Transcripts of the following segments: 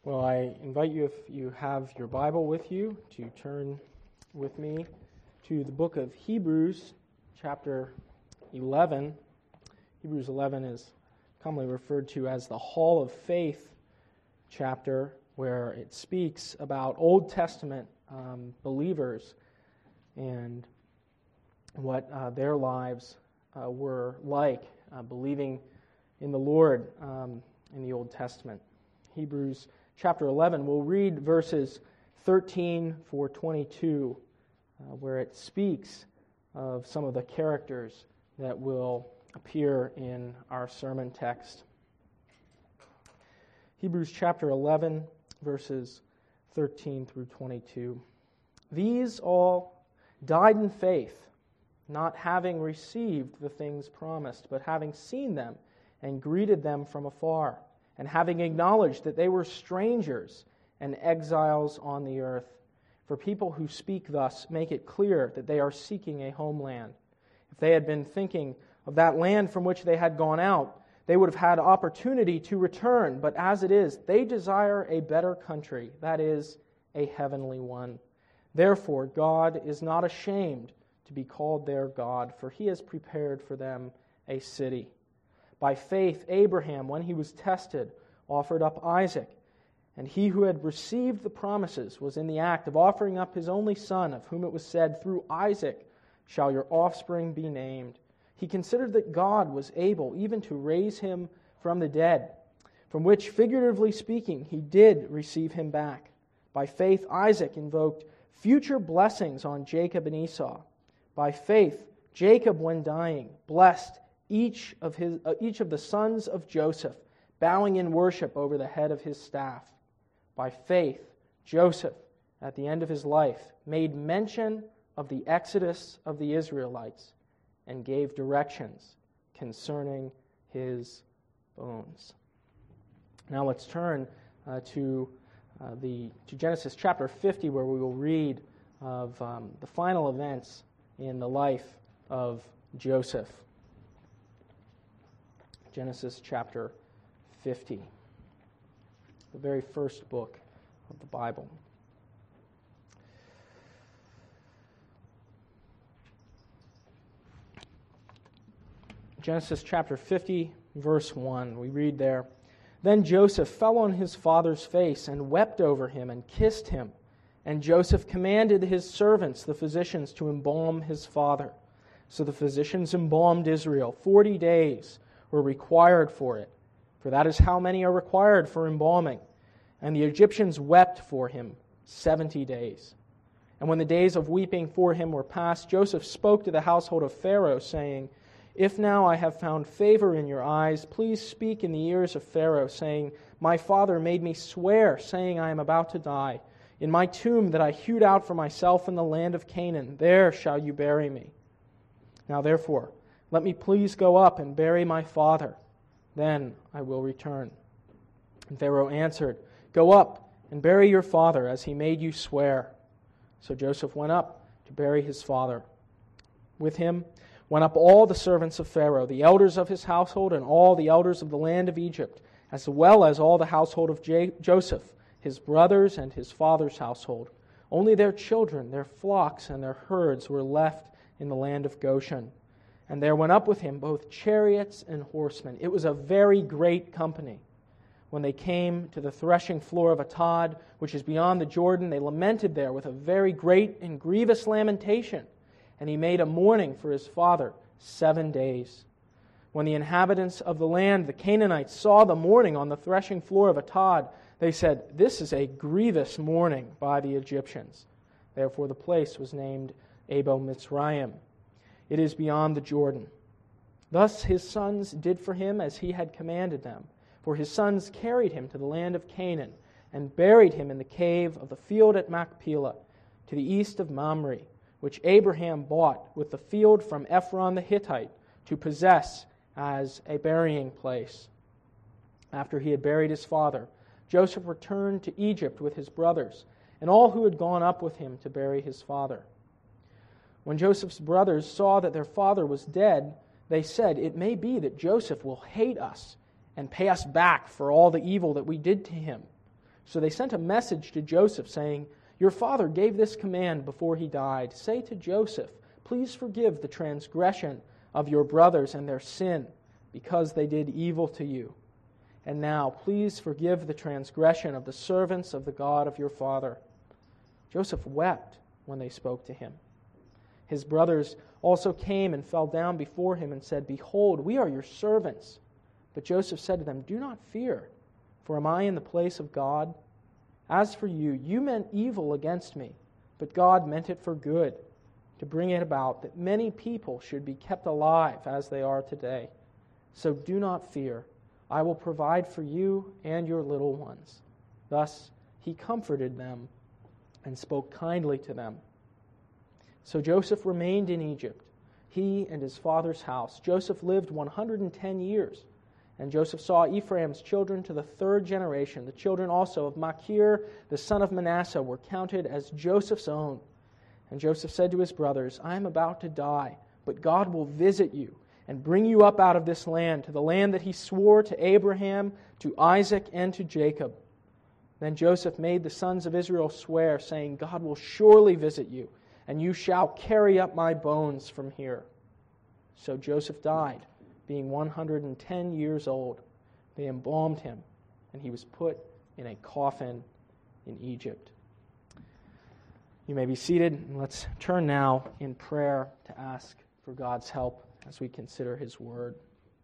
Well, I invite you, if you have your Bible with you, to turn with me to the book of Hebrews, chapter 11. Hebrews 11 is commonly referred to as the Hall of Faith chapter, where it speaks about Old Testament believers and what their lives were like, believing in the Lord in the Old Testament. Hebrews chapter 11, we'll read verses 13 through 22, where it speaks of some of the characters that will appear in our sermon text. Hebrews chapter 11, verses 13 through 22. These all died in faith, not having received the things promised, but having seen them and greeted them from afar, and having acknowledged that they were strangers and exiles on the earth. For people who speak thus make it clear that they are seeking a homeland. If they had been thinking of that land from which they had gone out, they would have had opportunity to return. But as it is, they desire a better country, that is, a heavenly one. Therefore, God is not ashamed to be called their God, for He has prepared for them a city. By faith, Abraham, when he was tested, offered up Isaac, and he who had received the promises was in the act of offering up his only son, of whom it was said, "Through Isaac shall your offspring be named." He considered that God was able even to raise him from the dead, from which, figuratively speaking, he did receive him back. By faith, Isaac invoked future blessings on Jacob and Esau. By faith, Jacob, when dying, blessed each of the sons of Joseph, bowing in worship over the head of his staff. By faith, Joseph, at the end of his life, made mention of the exodus of the Israelites and gave directions concerning his bones. Now let's turn to Genesis chapter 50, where we will read of the final events in the life of Joseph. Genesis chapter 50, the very first book of the Bible. Genesis chapter 50, verse 1, we read there, "Then Joseph fell on his father's face and wept over him and kissed him. And Joseph commanded his servants, the physicians, to embalm his father. So the physicians embalmed Israel. 40 days were required for it, for that is how many are required for embalming. And the Egyptians wept for him 70 days. And when the days of weeping for him were past, Joseph spoke to the household of Pharaoh, saying, 'If now I have found favor in your eyes, please speak in the ears of Pharaoh, saying, My father made me swear, saying, I am about to die. In my tomb that I hewed out for myself in the land of Canaan, there shall you bury me. Now therefore, let me please go up and bury my father. Then I will return.' And Pharaoh answered, 'Go up and bury your father, as he made you swear.' So Joseph went up to bury his father. With him went up all the servants of Pharaoh, the elders of his household, and all the elders of the land of Egypt, as well as all the household of Joseph, his brothers, and his father's household. Only their children, their flocks, and their herds were left in the land of Goshen. And there went up with him both chariots and horsemen. It was a very great company. When they came to the threshing floor of Atad, which is beyond the Jordan, they lamented there with a very great and grievous lamentation. And he made a mourning for his father 7 days. When the inhabitants of the land, the Canaanites, saw the mourning on the threshing floor of Atad, they said, 'This is a grievous mourning by the Egyptians.' Therefore the place was named Abel Mitzrayim. It is beyond the Jordan. Thus his sons did for him as he had commanded them. For his sons carried him to the land of Canaan and buried him in the cave of the field at Machpelah, to the east of Mamre, which Abraham bought with the field from Ephron the Hittite to possess as a burying place. After he had buried his father, Joseph returned to Egypt with his brothers and all who had gone up with him to bury his father. When Joseph's brothers saw that their father was dead, they said, 'It may be that Joseph will hate us and pay us back for all the evil that we did to him.' So they sent a message to Joseph saying, "Your father gave this command before he died. Say to Joseph, 'Please forgive the transgression of your brothers and their sin, because they did evil to you. And now, please forgive the transgression of the servants of the God of your father.'" Joseph wept when they spoke to him. His brothers also came and fell down before him and said, "Behold, we are your servants." But Joseph said to them, "Do not fear, for am I in the place of God? As for you, you meant evil against me, but God meant it for good, to bring it about that many people should be kept alive as they are today. So do not fear. I will provide for you and your little ones." Thus he comforted them and spoke kindly to them. So Joseph remained in Egypt, he and his father's house. Joseph lived 110 years. And Joseph saw Ephraim's children to the third generation. The children also of Machir, the son of Manasseh, were counted as Joseph's own. And Joseph said to his brothers, "I am about to die, but God will visit you and bring you up out of this land, to the land that he swore to Abraham, to Isaac, and to Jacob." Then Joseph made the sons of Israel swear, saying, "God will surely visit you, and you shall carry up my bones from here." So Joseph died, being 110 years old. They embalmed him, and he was put in a coffin in Egypt. You may be seated, and let's turn now in prayer to ask for God's help as we consider his word.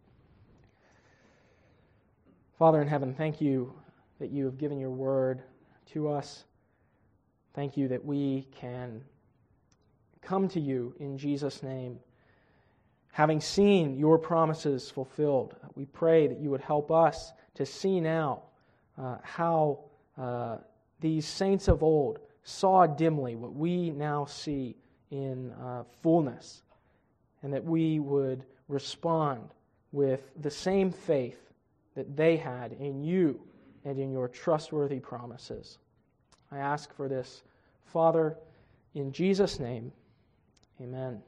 Father in heaven, thank you that you have given your word to us. Thank you that we can come to you in Jesus' name, having seen your promises fulfilled. We pray that you would help us to see now how these saints of old saw dimly what we now see in fullness, and that we would respond with the same faith that they had in you and in your trustworthy promises. I ask for this, Father, in Jesus' name, amen.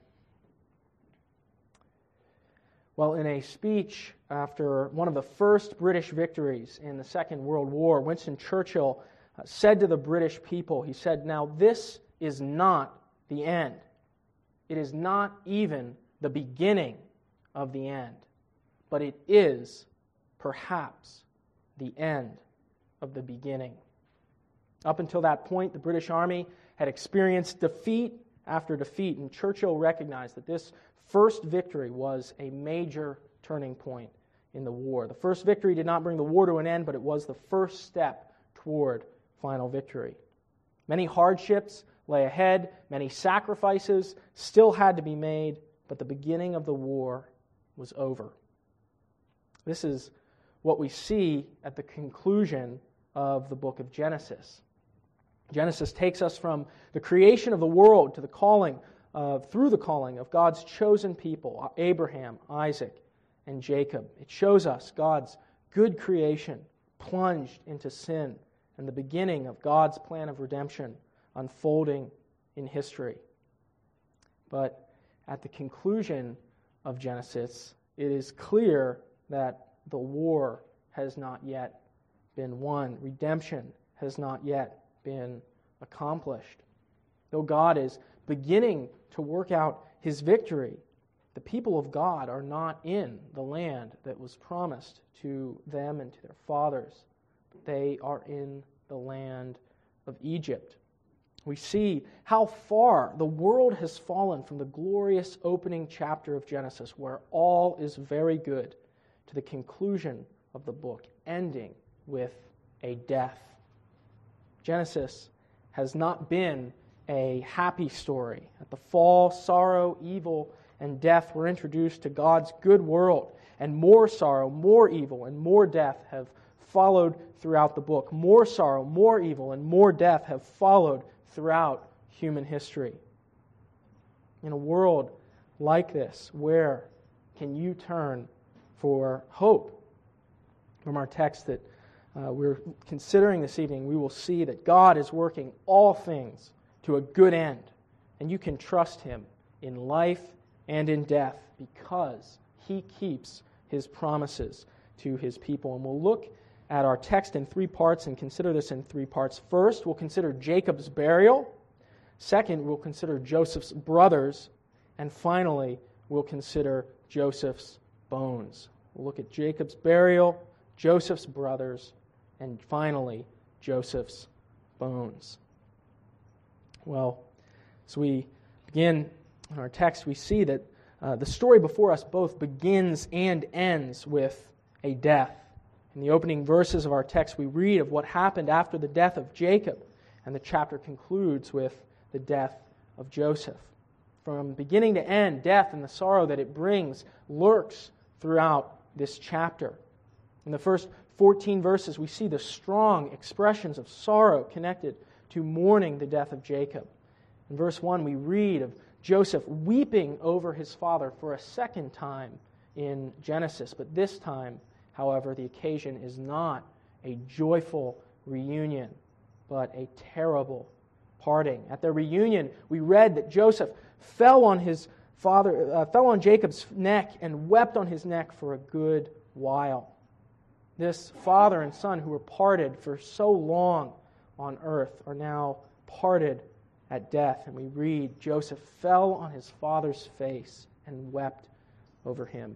Well, in a speech after one of the first British victories in the Second World War, Winston Churchill said to the British people, he said, "Now this is not the end. It is not even the beginning of the end, but it is perhaps the end of the beginning." Up until that point, the British Army had experienced defeat after defeat, and Churchill recognized that this first victory was a major turning point in the war. The first victory did not bring the war to an end, but it was the first step toward final victory. Many hardships lay ahead, many sacrifices still had to be made, but the beginning of the war was over. This is what we see at the conclusion of the book of Genesis. Genesis takes us from the creation of the world to the calling through the calling of God's chosen people, Abraham, Isaac, and Jacob. It shows us God's good creation plunged into sin and the beginning of God's plan of redemption unfolding in history. But at the conclusion of Genesis, it is clear that the war has not yet been won. Redemption has not yet been accomplished. Though God is beginning to work out his victory, the people of God are not in the land that was promised to them and to their fathers. They are in the land of Egypt. We see how far the world has fallen from the glorious opening chapter of Genesis, where all is very good, to the conclusion of the book, ending with a death. Genesis has not been a happy story. At the fall, sorrow, evil, and death were introduced to God's good world, and more sorrow, more evil, and more death have followed throughout the book. More sorrow, more evil, and more death have followed throughout human history. In a world like this, where can you turn for hope? From our text that we're considering this evening, we will see that God is working all things to a good end, and you can trust him in life and in death because he keeps his promises to his people. And we'll look at our text in three parts and consider this in three parts. First, we'll consider Jacob's burial. Second, we'll consider Joseph's brothers. And finally, we'll consider Joseph's bones. We'll look at Jacob's burial, Joseph's brothers, and finally, Joseph's bones. Well, as we begin in our text, we see that the story before us both begins and ends with a death. In the opening verses of our text, we read of what happened after the death of Jacob, and the chapter concludes with the death of Joseph. From beginning to end, death and the sorrow that it brings lurks throughout this chapter. In the first 14 verses, we see the strong expressions of sorrow connected to mourning the death of Jacob. In verse 1, we read of Joseph weeping over his father for a second time in Genesis. But this time, however, the occasion is not a joyful reunion, but a terrible parting. At their reunion, we read that Joseph fell on Jacob's neck and wept on his neck for a good while. This father and son who were parted for so long on earth are now parted at death. And we read, Joseph fell on his father's face and wept over him.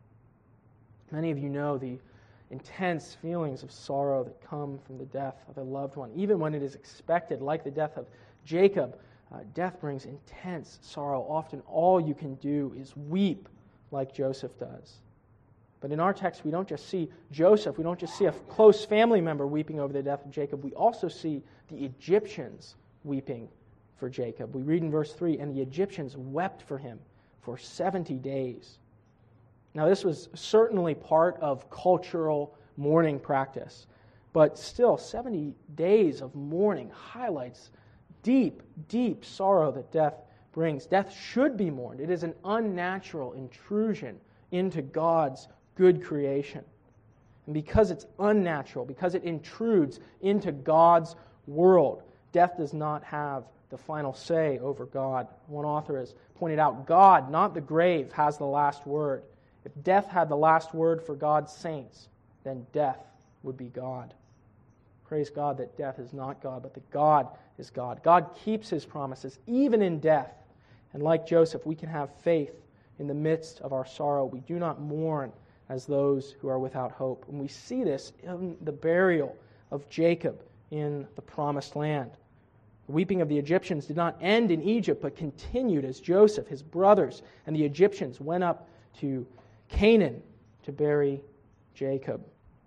Many of you know the intense feelings of sorrow that come from the death of a loved one. Even when it is expected, like the death of Jacob, death brings intense sorrow. Often all you can do is weep like Joseph does. But in our text, we don't just see Joseph, we don't just see a close family member weeping over the death of Jacob, we also see the Egyptians weeping for Jacob. We read in verse 3, and the Egyptians wept for him for 70 days. Now, this was certainly part of cultural mourning practice, but still, 70 days of mourning highlights deep, deep sorrow that death brings. Death should be mourned. It is an unnatural intrusion into God's good creation. And because it's unnatural, because it intrudes into God's world, death does not have the final say over God. One author has pointed out, God, not the grave, has the last word. If death had the last word for God's saints, then death would be God. Praise God that death is not God, but that God is God. God keeps His promises, even in death. And like Joseph, we can have faith in the midst of our sorrow. We do not mourn as those who are without hope. And we see this in the burial of Jacob in the promised land. The weeping of the Egyptians did not end in Egypt, but continued as Joseph, his brothers, and the Egyptians went up to Canaan to bury Jacob.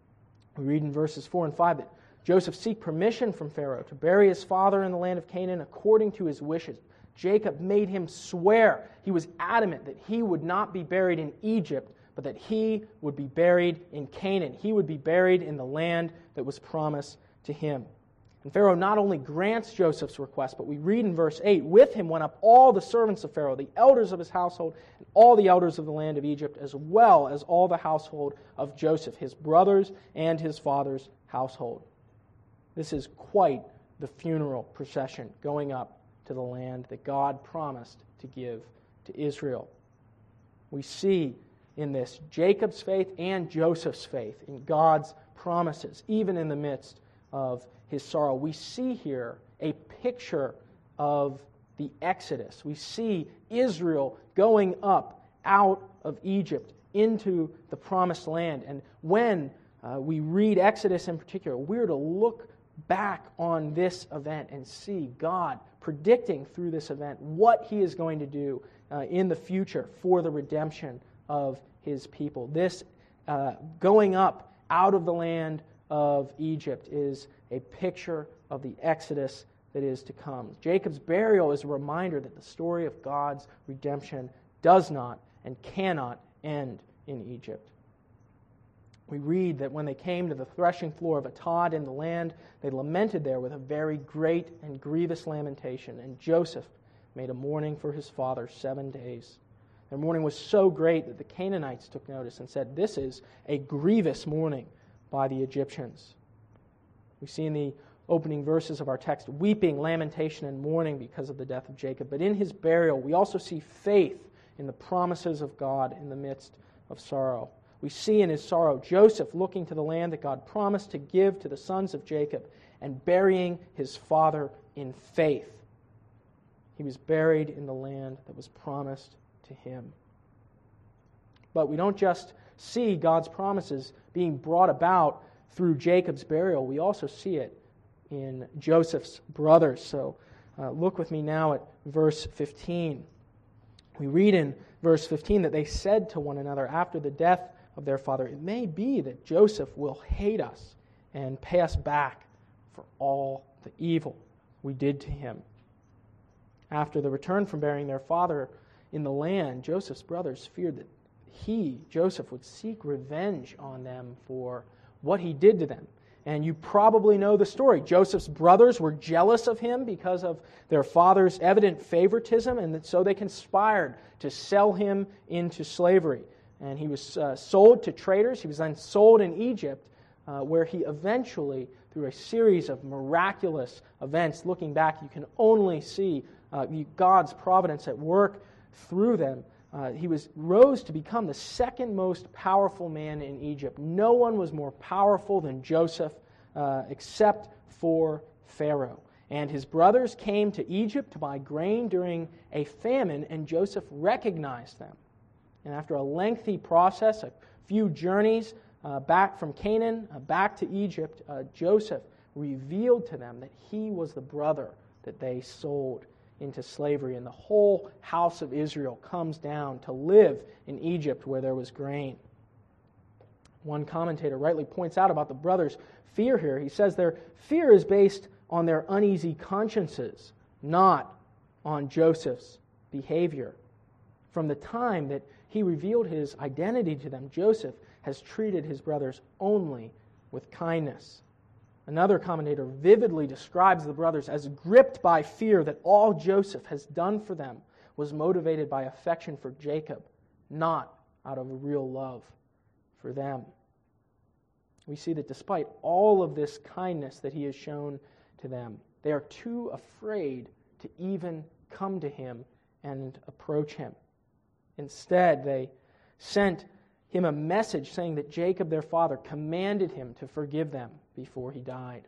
We read in verses 4 and 5 that Joseph seeked permission from Pharaoh to bury his father in the land of Canaan according to his wishes. Jacob made him swear. He was adamant that he would not be buried in Egypt, but that he would be buried in Canaan. He would be buried in the land that was promised to him. And Pharaoh not only grants Joseph's request, but we read in verse 8, with him went up all the servants of Pharaoh, the elders of his household, and all the elders of the land of Egypt, as well as all the household of Joseph, his brothers and his father's household. This is quite the funeral procession going up to the land that God promised to give to Israel. We see in this Jacob's faith and Joseph's faith in God's promises, even in the midst of his sorrow. We see here a picture of the Exodus. We see Israel going up out of Egypt into the promised land. And when we read Exodus in particular, we're to look back on this event and see God predicting through this event what He is going to do in the future for the redemption of His people. This going up out of the land of Egypt is a picture of the Exodus that is to come. Jacob's burial is a reminder that the story of God's redemption does not and cannot end in Egypt. We read that when they came to the threshing floor of Atad in the land, they lamented there with a very great and grievous lamentation, and Joseph made a mourning for his father 7 days. Their mourning was so great that the Canaanites took notice and said, "This is a grievous mourning by the Egyptians." We see in the opening verses of our text weeping, lamentation, and mourning because of the death of Jacob. But in his burial, we also see faith in the promises of God in the midst of sorrow. We see in his sorrow Joseph looking to the land that God promised to give to the sons of Jacob and burying his father in faith. He was buried in the land that was promised to him. But we don't just see God's promises being brought about through Jacob's burial. We also see it in Joseph's brothers. So look with me now at verse 15. We read in verse 15 that they said to one another after the death of their father, "It may be that Joseph will hate us and pay us back for all the evil we did to him." After the return from burying their father in the land, Joseph's brothers feared that Joseph, would seek revenge on them for what he did to them. And you probably know the story. Joseph's brothers were jealous of him because of their father's evident favoritism, and so they conspired to sell him into slavery. And he was sold to traders. He was then sold in Egypt, where he eventually, through a series of miraculous events, looking back, you can only see God's providence at work through them. He rose to become the second most powerful man in Egypt. No one was more powerful than Joseph, except for Pharaoh. And his brothers came to Egypt to buy grain during a famine, and Joseph recognized them. And after a lengthy process, a few journeys back from Canaan, back to Egypt, Joseph revealed to them that he was the brother that they sold into slavery, and the whole house of Israel comes down to live in Egypt where there was grain. One commentator rightly points out about the brothers' fear here. He says their fear is based on their uneasy consciences, not on Joseph's behavior. From the time that he revealed his identity to them, Joseph has treated his brothers only with kindness. Another commentator vividly describes the brothers as gripped by fear that all Joseph has done for them was motivated by affection for Jacob, not out of a real love for them. We see that despite all of this kindness that he has shown to them, they are too afraid to even come to him and approach him. Instead, they sent him a message saying that Jacob, their father, commanded him to forgive them before he died.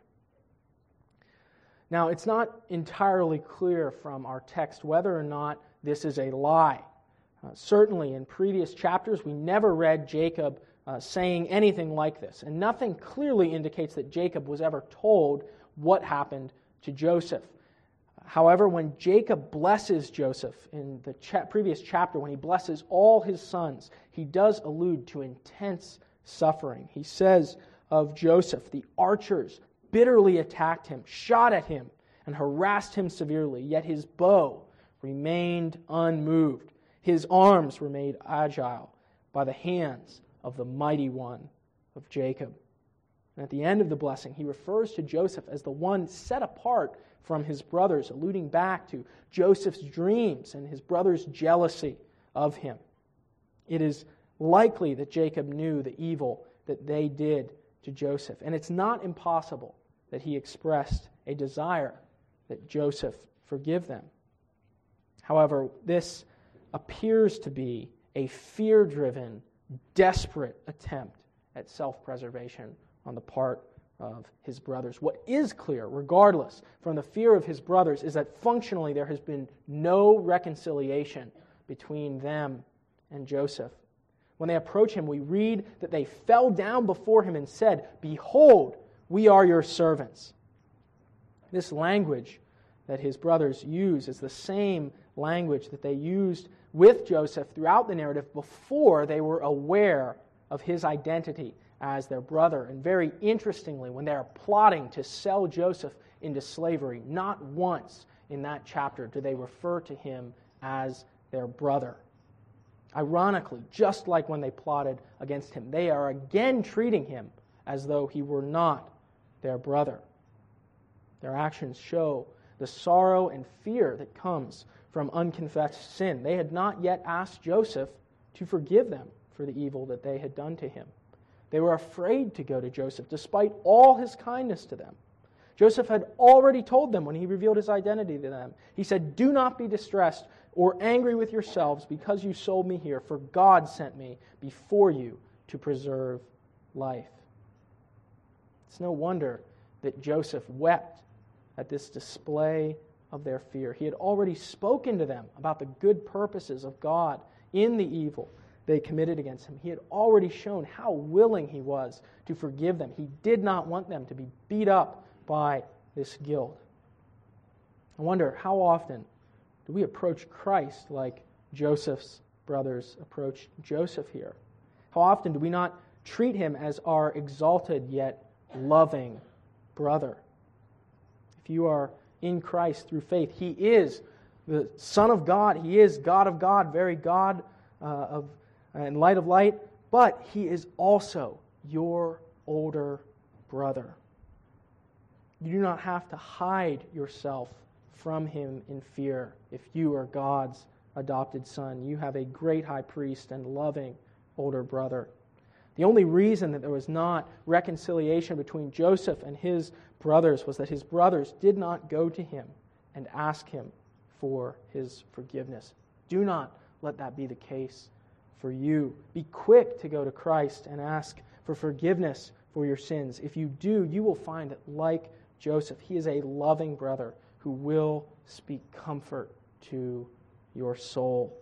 Now, it's not entirely clear from our text whether or not this is a lie. Certainly, in previous chapters, we never read Jacob saying anything like this, and nothing clearly indicates that Jacob was ever told what happened to Joseph. However, when Jacob blesses Joseph in the previous chapter, when he blesses all his sons, he does allude to intense suffering. He says of Joseph, "The archers bitterly attacked him, shot at him, and harassed him severely, yet his bow remained unmoved. His arms were made agile by the hands of the mighty one of Jacob." And at the end of the blessing, he refers to Joseph as the one set apart from his brothers, alluding back to Joseph's dreams and his brothers' jealousy of him. It is likely that Jacob knew the evil that they did to Joseph, and it's not impossible that he expressed a desire that Joseph forgive them. However, this appears to be a fear-driven, desperate attempt at self-preservation on the part of his brothers. What is clear, regardless, from the fear of his brothers, is that functionally there has been no reconciliation between them and Joseph. When they approach him, we read that they fell down before him and said, "Behold, we are your servants." This language that his brothers use is the same language that they used with Joseph throughout the narrative before they were aware of his identity as their brother. And very interestingly, when they are plotting to sell Joseph into slavery, not once in that chapter do they refer to him as their brother. Ironically, just like when they plotted against him, they are again treating him as though he were not their brother. Their actions show the sorrow and fear that comes from unconfessed sin. They had not yet asked Joseph to forgive them for the evil that they had done to him. They were afraid to go to Joseph, despite all his kindness to them. Joseph had already told them when he revealed his identity to them. He said, "Do not be distressed or angry with yourselves because you sold me here, for God sent me before you to preserve life. It's no wonder that Joseph wept at this display of their fear. He had already spoken to them about the good purposes of God in the evil they committed against him. He had already shown how willing he was to forgive them. He did not want them to be beat up by this guilt. I wonder, how often do we approach Christ like Joseph's brothers approached Joseph here? How often do we not treat him as our exalted yet loving brother? If you are in Christ through faith, he is the Son of God. He is God of God, very God and light of light, but he is also your older brother. You do not have to hide yourself from him in fear if you are God's adopted son. You have a great high priest and loving older brother. The only reason that there was not reconciliation between Joseph and his brothers was that his brothers did not go to him and ask him for his forgiveness. Do not let that be the case for you. Be quick to go to Christ and ask for forgiveness for your sins. If you do, you will find that, like Joseph, he is a loving brother who will speak comfort to your soul.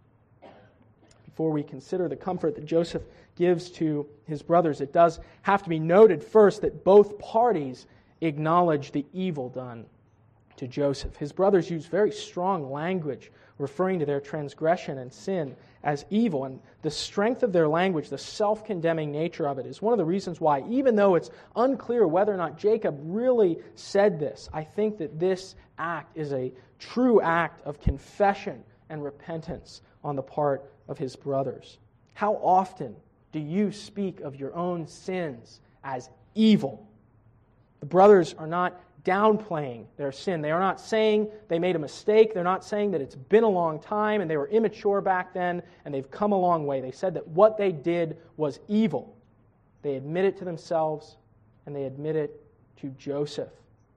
Before we consider the comfort that Joseph gives to his brothers, it does have to be noted first that both parties acknowledge the evil done to Joseph. His brothers use very strong language referring to their transgression and sin as evil. And the strength of their language, the self-condemning nature of it, is one of the reasons why, even though it's unclear whether or not Jacob really said this, I think that this act is a true act of confession and repentance on the part of his brothers. How often do you speak of your own sins as evil? The brothers are not downplaying their sin. They are not saying they made a mistake. They're not saying that it's been a long time and they were immature back then and they've come a long way. They said that what they did was evil. They admit it to themselves and they admit it to Joseph.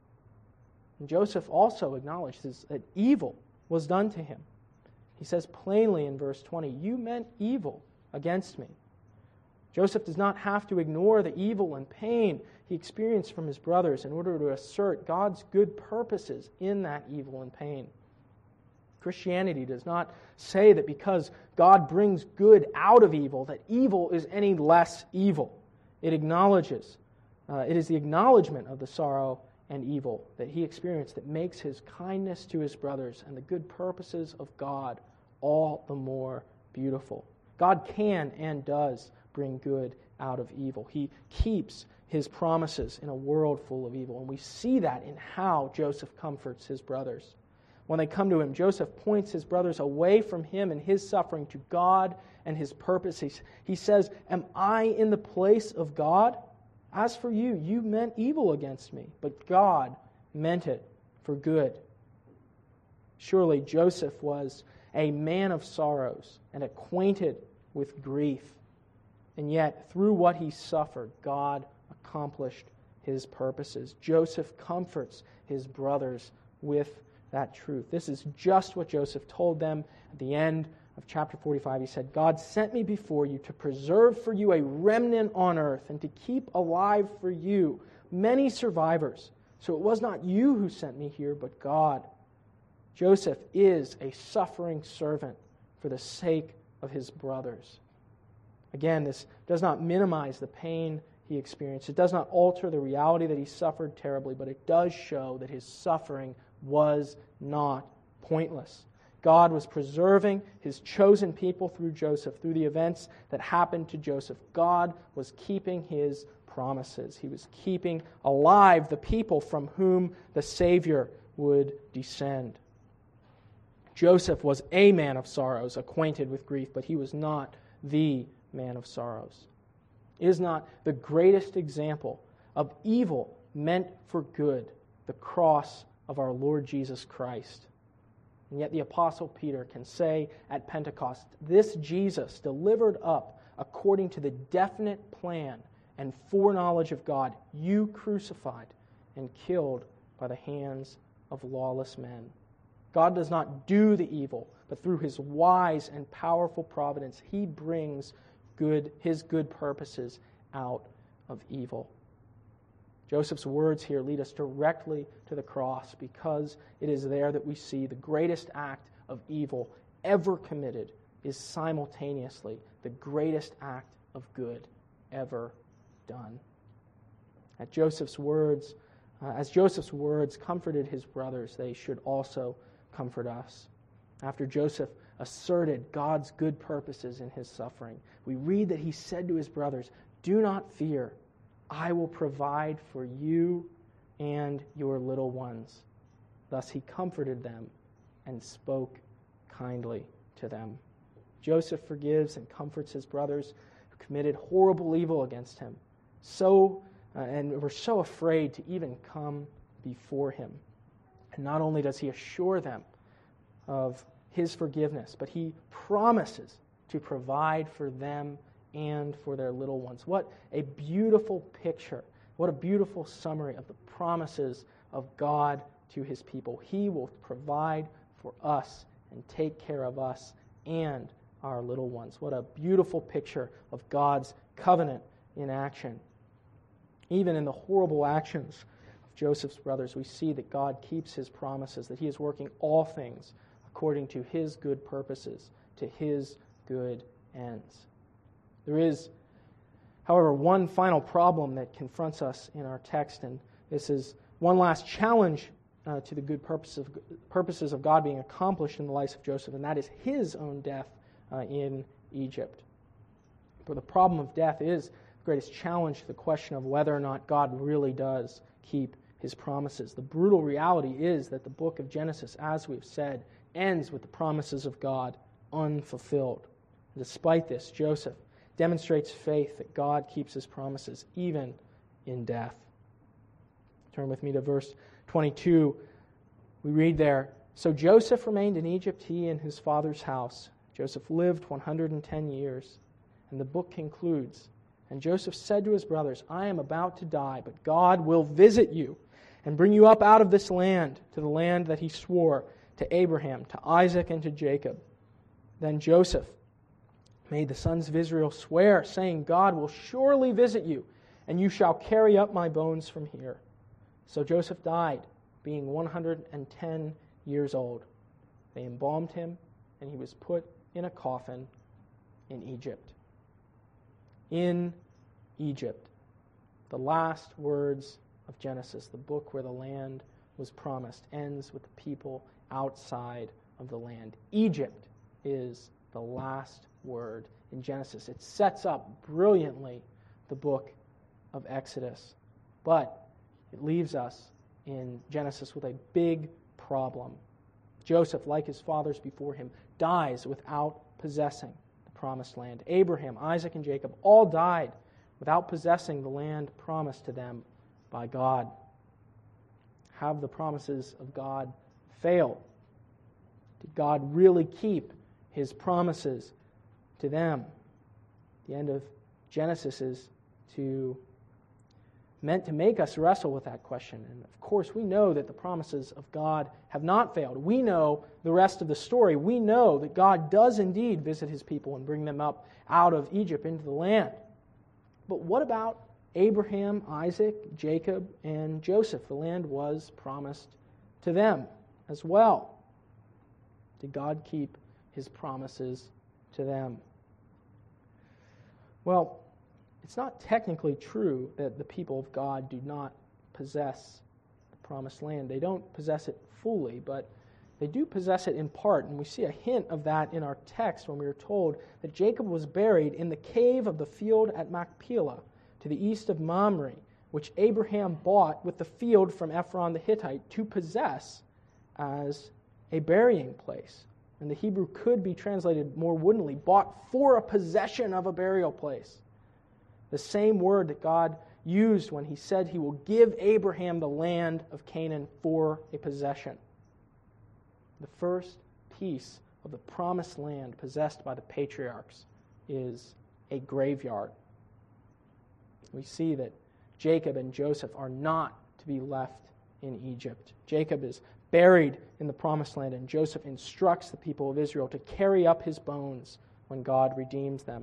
And Joseph also acknowledges that evil was done to him. He says plainly in verse 20, "You meant evil against me." Joseph does not have to ignore the evil and pain he experienced from his brothers in order to assert God's good purposes in that evil and pain. Christianity does not say that because God brings good out of evil, that evil is any less evil. It acknowledges, it is the acknowledgement of the sorrow and evil that he experienced that makes his kindness to his brothers and the good purposes of God all the more beautiful. God can and does bring good out of evil. He keeps his promises in a world full of evil. And we see that in how Joseph comforts his brothers. When they come to him, Joseph points his brothers away from him and his suffering to God and his purposes. He says, "Am I in the place of God? As for you, you meant evil against me, but God meant it for good." Surely Joseph was a man of sorrows and acquainted with grief. And yet, through what he suffered, God accomplished his purposes. Joseph comforts his brothers with that truth. This is just what Joseph told them at the end of chapter 45. He said, "God sent me before you to preserve for you a remnant on earth and to keep alive for you many survivors. So it was not you who sent me here, but God." Joseph is a suffering servant for the sake of his brothers. Again, this does not minimize the pain he experienced. It does not alter the reality that he suffered terribly, but it does show that his suffering was not pointless. God was preserving his chosen people through Joseph, through the events that happened to Joseph. God was keeping his promises. He was keeping alive the people from whom the Savior would descend. Joseph was a man of sorrows, acquainted with grief, but he was not the man of sorrows. Is not the greatest example of evil meant for good the cross of our Lord Jesus Christ? And yet the Apostle Peter can say at Pentecost, "This Jesus delivered up according to the definite plan and foreknowledge of God, you crucified and killed by the hands of lawless men." God does not do the evil, but through his wise and powerful providence, he brings his good purposes out of evil. Joseph's words here lead us directly to the cross because it is there that we see the greatest act of evil ever committed is simultaneously the greatest act of good ever done. As Joseph's words comforted his brothers, they should also comfort us. After Joseph asserted God's good purposes in his suffering, we read that he said to his brothers, "Do not fear. I will provide for you and your little ones." Thus he comforted them and spoke kindly to them. Joseph forgives and comforts his brothers who committed horrible evil against him, and were so afraid to even come before him. And not only does he assure them of his forgiveness, but he promises to provide for them and for their little ones. What a beautiful picture. What a beautiful summary of the promises of God to his people. He will provide for us and take care of us and our little ones. What a beautiful picture of God's covenant in action. Even in the horrible actions of Joseph's brothers, we see that God keeps his promises, that he is working all things according to his good purposes, to his good ends. There is, however, one final problem that confronts us in our text, and this is one last challenge to the good purposes of God being accomplished in the life of Joseph, and that is his own death in Egypt. For the problem of death is the greatest challenge to the question of whether or not God really does keep his promises. The brutal reality is that the book of Genesis, as we've said, ends with the promises of God unfulfilled. And despite this, Joseph demonstrates faith that God keeps his promises even in death. Turn with me to verse 22. We read there, "So Joseph remained in Egypt, he and his father's house. Joseph lived 110 years." And the book concludes, "And Joseph said to his brothers, 'I am about to die, but God will visit you and bring you up out of this land to the land that he swore to Abraham, to Isaac, and to Jacob.' Then Joseph made the sons of Israel swear, saying, 'God will surely visit you, and you shall carry up my bones from here.' So Joseph died, being 110 years old. They embalmed him, and he was put in a coffin in Egypt." In Egypt, the last words of Genesis, the book where the land was promised, ends with the people outside of the land. Egypt is the last word in Genesis. It sets up brilliantly the book of Exodus. But it leaves us in Genesis with a big problem. Joseph, like his fathers before him, dies without possessing the promised land. Abraham, Isaac, and Jacob all died without possessing the land promised to them by God. Have the promises of God failed? Did God really keep his promises to them? The end of Genesis is meant to make us wrestle with that question. And of course, we know that the promises of God have not failed. We know the rest of the story. We know that God does indeed visit his people and bring them up out of Egypt into the land. But what about Abraham, Isaac, Jacob, and Joseph? The land was promised to them as well. Did God keep his promises to them? Well, it's not technically true that the people of God do not possess the promised land. They don't possess it fully, but they do possess it in part. And we see a hint of that in our text when we are told that Jacob was buried in the cave of the field at Machpelah, to the east of Mamre, which Abraham bought with the field from Ephron the Hittite to possess as a burying place. And the Hebrew could be translated more woodenly, bought for a possession of a burial place. The same word that God used when he said he will give Abraham the land of Canaan for a possession. The first piece of the promised land possessed by the patriarchs is a graveyard. We see that Jacob and Joseph are not to be left in Egypt. Jacob is buried in the promised land, and Joseph instructs the people of Israel to carry up his bones when God redeems them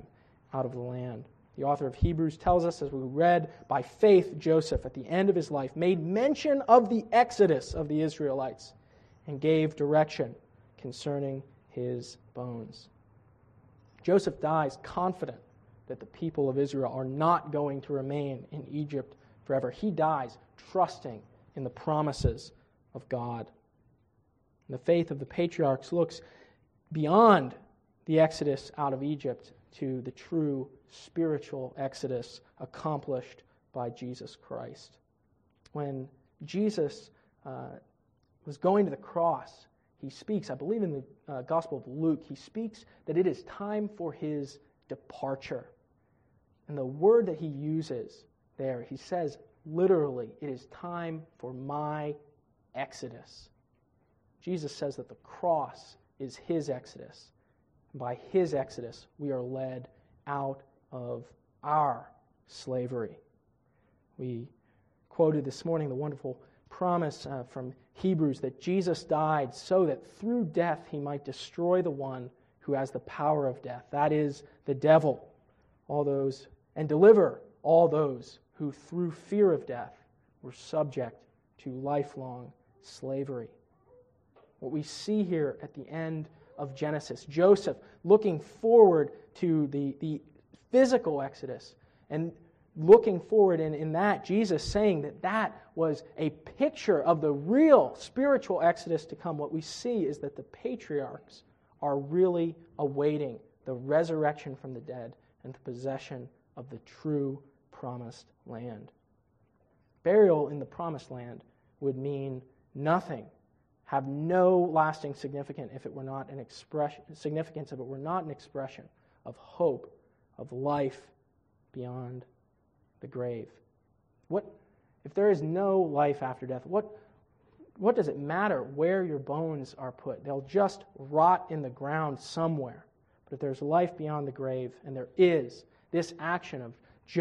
out of the land. The author of Hebrews tells us, as we read, by faith Joseph, at the end of his life, made mention of the exodus of the Israelites and gave direction concerning his bones. Joseph dies confident that the people of Israel are not going to remain in Egypt forever. He dies trusting in the promises of God. And the faith of the patriarchs looks beyond the exodus out of Egypt to the true spiritual exodus accomplished by Jesus Christ. When Jesus was going to the cross, he speaks, I believe in the Gospel of Luke, he speaks that it is time for his departure. And the word that he uses there, he says literally, it is time for my exodus. Jesus says that the cross is his exodus. And by his exodus, we are led out of our slavery. We quoted this morning the wonderful promise from Hebrews that Jesus died so that through death he might destroy the one who has the power of death, that is, the devil, and deliver all those who through fear of death were subject to lifelong slavery. What we see here at the end of Genesis, Joseph looking forward to the physical exodus, and looking forward in that, Jesus saying that that was a picture of the real spiritual exodus to come. What we see is that the patriarchs are really awaiting the resurrection from the dead and the possession of the true promised land. Burial in the promised land would mean nothing, have no lasting significance if it were not an expression of hope, of life beyond the grave. What if there is no life after death? What does it matter where your bones are put? They'll just rot in the ground somewhere. But if there's life beyond the grave, and there is, this action of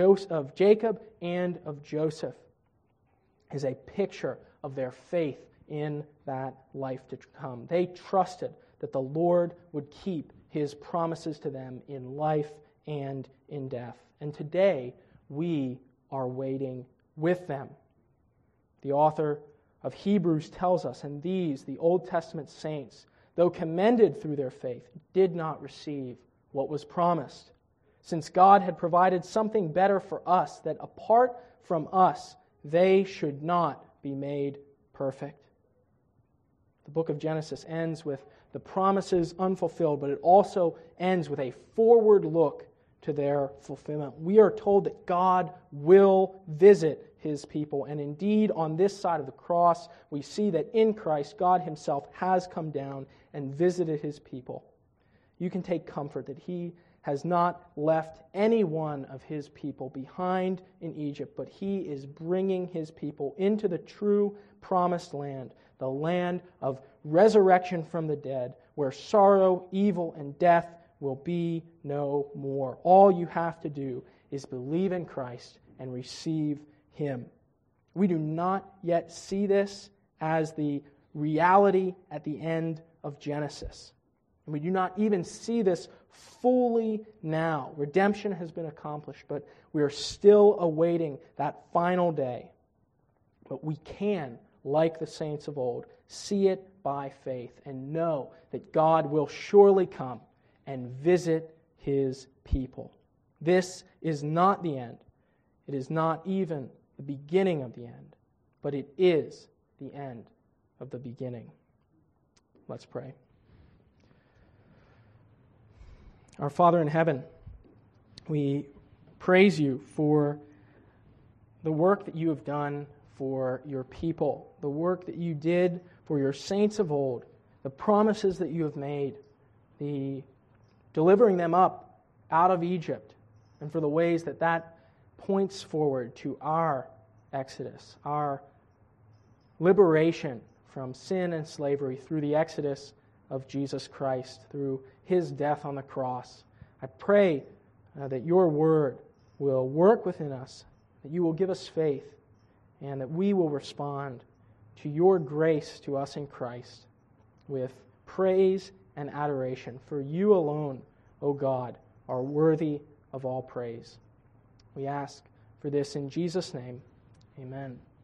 Jacob and of Joseph is a picture of their faith in that life to come. They trusted that the Lord would keep his promises to them in life and in death. And today, we are waiting with them. The author of Hebrews tells us, and these, the Old Testament saints, though commended through their faith, did not receive what was promised, since God had provided something better for us, that apart from us, they should not be made perfect. The book of Genesis ends with the promises unfulfilled, but it also ends with a forward look to their fulfillment. We are told that God will visit his people, and indeed on this side of the cross, we see that in Christ, God himself has come down and visited his people. You can take comfort that he has not left any one of his people behind in Egypt, but he is bringing his people into the true promised land, the land of resurrection from the dead, where sorrow, evil, and death will be no more. All you have to do is believe in Christ and receive him. We do not yet see this as the reality at the end of Genesis. And we do not even see this fully now. Redemption has been accomplished, but we are still awaiting that final day. But we can, like the saints of old, see it by faith and know that God will surely come and visit his people. This is not the end. It is not even the beginning of the end, but it is the end of the beginning. Let's pray. Our Father in heaven, we praise you for the work that you have done for your people, the work that you did for your saints of old, the promises that you have made, the delivering them up out of Egypt, and for the ways that that points forward to our exodus, our liberation from sin and slavery through the exodus of Jesus Christ, through his death on the cross. I pray that your word will work within us, that you will give us faith, and that we will respond to your grace to us in Christ with praise and adoration. For you alone, O God, are worthy of all praise. We ask for this in Jesus' name. Amen.